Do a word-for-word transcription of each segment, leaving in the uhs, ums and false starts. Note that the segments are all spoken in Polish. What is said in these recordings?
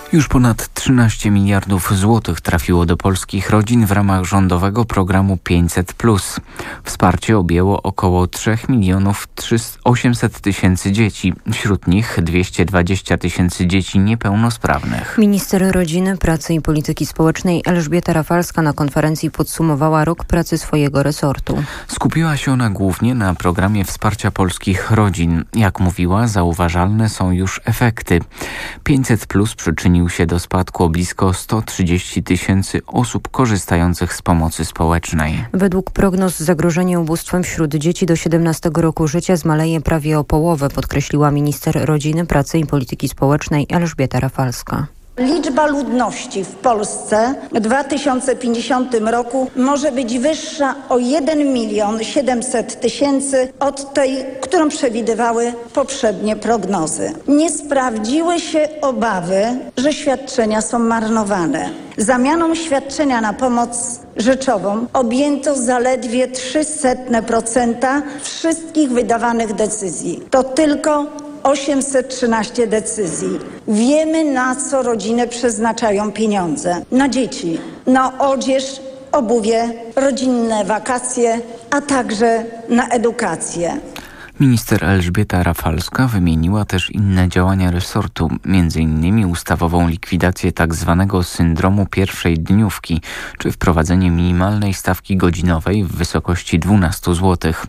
Już ponad trzynaście miliardów złotych trafiło do polskich rodzin w ramach rządowego programu pięćset plus. Wsparcie objęło około trzy miliony osiemset tysięcy dzieci, wśród nich dwieście dwadzieścia tysięcy dzieci niepełnosprawnych. Minister Rodziny, Pracy i Polityki Społecznej Elżbieta Rafalska na konferencji podsumowała rok pracy swojego resortu. Skupiła się ona głównie na programie wsparcia polskich rodzin. Jak mówiła, zauważalne są już efekty. pięćset plus przyczynił się do spadku o blisko sto trzydzieści tysięcy osób korzystających z pomocy społecznej. Według prognoz zagrożenie ubóstwem wśród dzieci do siedemnastego roku życia zmaleje prawie o połowę, podkreśliła minister Rodziny, Pracy i Polityki Społecznej Elżbieta Rafalska. Liczba ludności w Polsce w dwa tysiące pięćdziesiątym roku może być wyższa o jeden milion siedemset tysięcy od tej, którą przewidywały poprzednie prognozy. Nie sprawdziły się obawy, że świadczenia są marnowane. Zamianą świadczenia na pomoc rzeczową objęto zaledwie trzy setne procenta wszystkich wydawanych decyzji. To tylko osiemset trzynaście decyzji. Wiemy, na co rodziny przeznaczają pieniądze. Na dzieci, na odzież, obuwie, rodzinne wakacje, a także na edukację. Minister Elżbieta Rafalska wymieniła też inne działania resortu, między innymi ustawową likwidację tzw. syndromu pierwszej dniówki, czy wprowadzenie minimalnej stawki godzinowej w wysokości dwanaście złotych.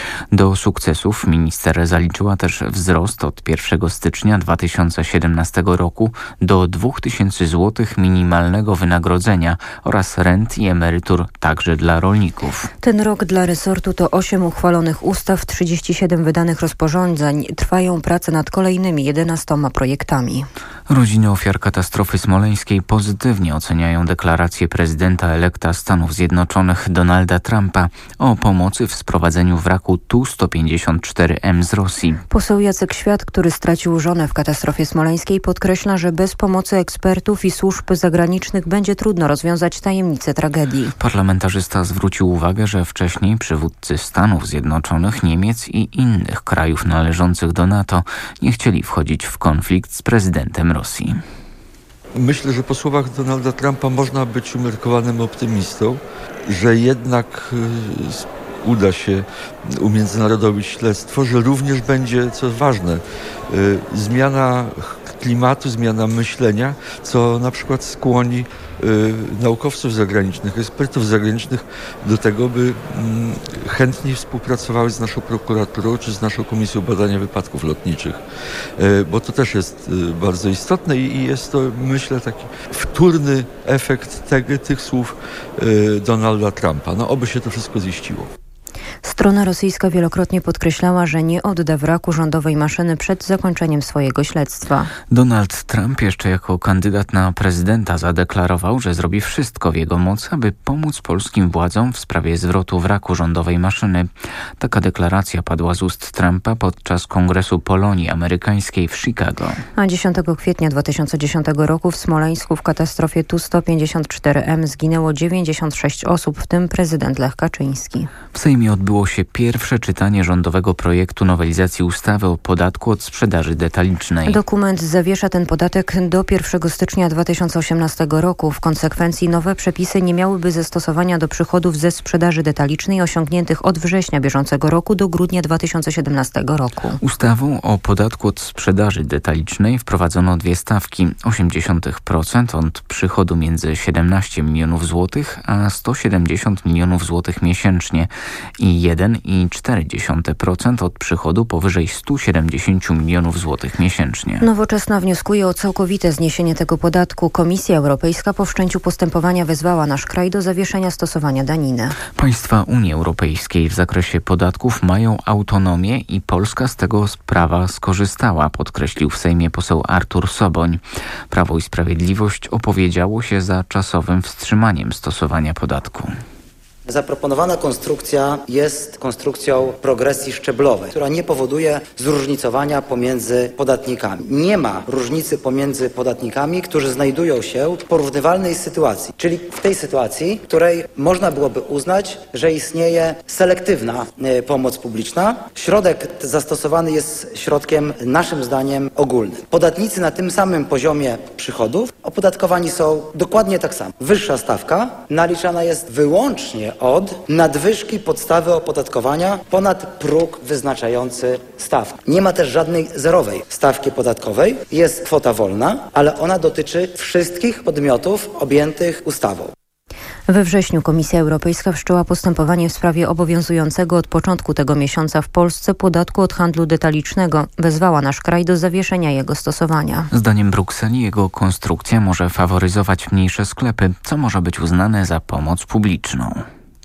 Do sukcesów minister zaliczyła też wzrost od pierwszego stycznia dwa tysiące siedemnastego roku do dwa tysiące złotych minimalnego wynagrodzenia oraz rent i emerytur także dla rolników. Ten rok dla resortu to osiem uchwalonych ustaw, trzydzieści siedem wydanych rozporządzeń. Trwają prace nad kolejnymi jedenastoma projektami. Rodziny ofiar katastrofy smoleńskiej pozytywnie oceniają deklarację prezydenta elekta Stanów Zjednoczonych Donalda Trumpa o pomocy w sprowadzeniu wraku Tu sto pięćdziesiąt cztery M z Rosji. Poseł Jacek Świat, który stracił żonę w katastrofie smoleńskiej, podkreśla, że bez pomocy ekspertów i służb zagranicznych będzie trudno rozwiązać tajemnicę tragedii. Parlamentarzysta zwrócił uwagę, że wcześniej przywódcy Stanów Zjednoczonych, Niemiec i innych krajów należących do NATO nie chcieli wchodzić w konflikt z prezydentem Rosji. Myślę, że po słowach Donalda Trumpa można być umiarkowanym optymistą, że jednak y, uda się umiędzynarodowić śledztwo, że również będzie, co ważne, y, zmiana klimatu, zmiana myślenia, co na przykład skłoni y, naukowców zagranicznych, ekspertów zagranicznych do tego, by y, chętniej współpracowały z naszą prokuraturą czy z naszą Komisją Badania Wypadków Lotniczych. Y, bo to też jest y, bardzo istotne i, i jest to, myślę, taki wtórny efekt tego, tych słów y, Donalda Trumpa. No, oby się to wszystko ziściło. Strona rosyjska wielokrotnie podkreślała, że nie odda wraku rządowej maszyny przed zakończeniem swojego śledztwa. Donald Trump jeszcze jako kandydat na prezydenta zadeklarował, że zrobi wszystko w jego mocy, aby pomóc polskim władzom w sprawie zwrotu wraku rządowej maszyny. Taka deklaracja padła z ust Trumpa podczas Kongresu Polonii Amerykańskiej w Chicago. A dziesiątego kwietnia dwa tysiące dziesiątego roku w Smoleńsku w katastrofie Tu sto pięćdziesiąt cztery M zginęło dziewięćdziesiąt sześć osób, w tym prezydent Lech Kaczyński. W Sejmie odbyło się pierwsze czytanie rządowego projektu nowelizacji ustawy o podatku od sprzedaży detalicznej. Dokument zawiesza ten podatek do pierwszego stycznia dwa tysiące osiemnastego roku. W konsekwencji nowe przepisy nie miałyby zastosowania do przychodów ze sprzedaży detalicznej osiągniętych od września bieżącego roku do grudnia dwa tysiące siedemnastego roku. Ustawą o podatku od sprzedaży detalicznej wprowadzono dwie stawki. osiemdziesiąt procent od przychodu między siedemnaście milionów złotych a sto siedemdziesiąt milionów złotych miesięcznie i jeden i cztery dziesiąte procent od przychodu powyżej sto siedemdziesiąt milionów złotych miesięcznie. Nowoczesna wnioskuje o całkowite zniesienie tego podatku. Komisja Europejska po wszczęciu postępowania wezwała nasz kraj do zawieszenia stosowania daniny. Państwa Unii Europejskiej w zakresie podatków mają autonomię i Polska z tego prawa skorzystała, podkreślił w Sejmie poseł Artur Soboń. Prawo i Sprawiedliwość opowiedziało się za czasowym wstrzymaniem stosowania podatku. Zaproponowana konstrukcja jest konstrukcją progresji szczeblowej, która nie powoduje zróżnicowania pomiędzy podatnikami. Nie ma różnicy pomiędzy podatnikami, którzy znajdują się w porównywalnej sytuacji, czyli w tej sytuacji, w której można byłoby uznać, że istnieje selektywna pomoc publiczna. Środek zastosowany jest środkiem naszym zdaniem ogólnym. Podatnicy na tym samym poziomie przychodów opodatkowani są dokładnie tak samo. Wyższa stawka naliczana jest wyłącznie od nadwyżki podstawy opodatkowania ponad próg wyznaczający stawkę. Nie ma też żadnej zerowej stawki podatkowej. Jest kwota wolna, ale ona dotyczy wszystkich podmiotów objętych ustawą. We wrześniu Komisja Europejska wszczęła postępowanie w sprawie obowiązującego od początku tego miesiąca w Polsce podatku od handlu detalicznego. Wezwała nasz kraj do zawieszenia jego stosowania. Zdaniem Brukseli jego konstrukcja może faworyzować mniejsze sklepy, co może być uznane za pomoc publiczną.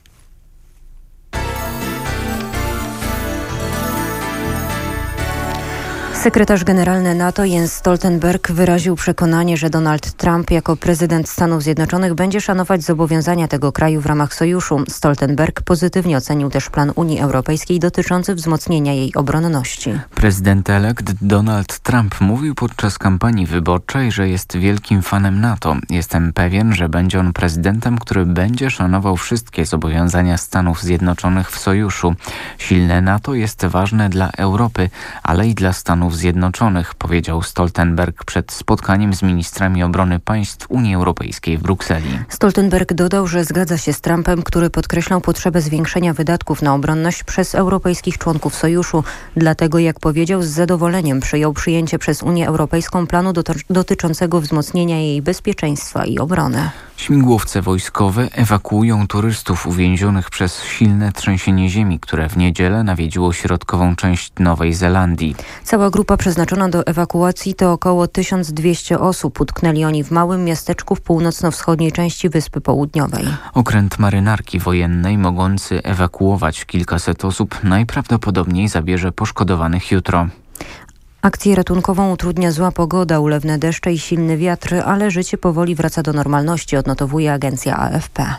Sekretarz generalny NATO Jens Stoltenberg wyraził przekonanie, że Donald Trump jako prezydent Stanów Zjednoczonych będzie szanować zobowiązania tego kraju w ramach sojuszu. Stoltenberg pozytywnie ocenił też plan Unii Europejskiej dotyczący wzmocnienia jej obronności. Prezydent-elekt Donald Trump mówił podczas kampanii wyborczej, że jest wielkim fanem NATO. Jestem pewien, że będzie on prezydentem, który będzie szanował wszystkie zobowiązania Stanów Zjednoczonych w sojuszu. Silne NATO jest ważne dla Europy, ale i dla Stanów Zjednoczonych, powiedział Stoltenberg przed spotkaniem z ministrami obrony państw Unii Europejskiej w Brukseli. Stoltenberg dodał, że zgadza się z Trumpem, który podkreślał potrzebę zwiększenia wydatków na obronność przez europejskich członków sojuszu. Dlatego, jak powiedział, z zadowoleniem przyjął przyjęcie przez Unię Europejską planu dotyczącego wzmocnienia jej bezpieczeństwa i obrony. Śmigłowce wojskowe ewakuują turystów uwięzionych przez silne trzęsienie ziemi, które w niedzielę nawiedziło środkową część Nowej Zelandii. Cała grupa przeznaczona do ewakuacji to około tysiąc dwieście osób. Utknęli oni w małym miasteczku w północno-wschodniej części Wyspy Południowej. Okręt marynarki wojennej mogący ewakuować kilkaset osób najprawdopodobniej zabierze poszkodowanych jutro. Akcję ratunkową utrudnia zła pogoda, ulewne deszcze i silny wiatr, ale życie powoli wraca do normalności, odnotowuje agencja A F P.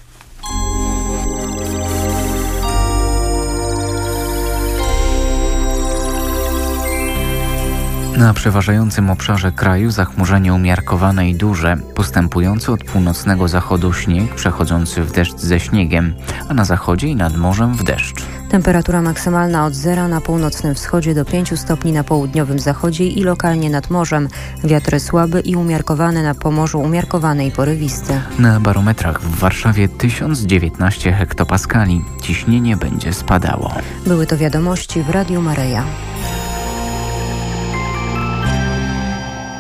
Na przeważającym obszarze kraju zachmurzenie umiarkowane i duże, postępujący od północnego zachodu śnieg przechodzący w deszcz ze śniegiem, a na zachodzie i nad morzem w deszcz. Temperatura maksymalna od zera na północnym wschodzie do pięciu stopni na południowym zachodzie i lokalnie nad morzem. Wiatry słaby i umiarkowane, na Pomorzu umiarkowane i porywisty. Na barometrach w Warszawie tysiąc dziewiętnaście hektopaskali. Ciśnienie będzie spadało. Były to wiadomości w Radiu Maryja.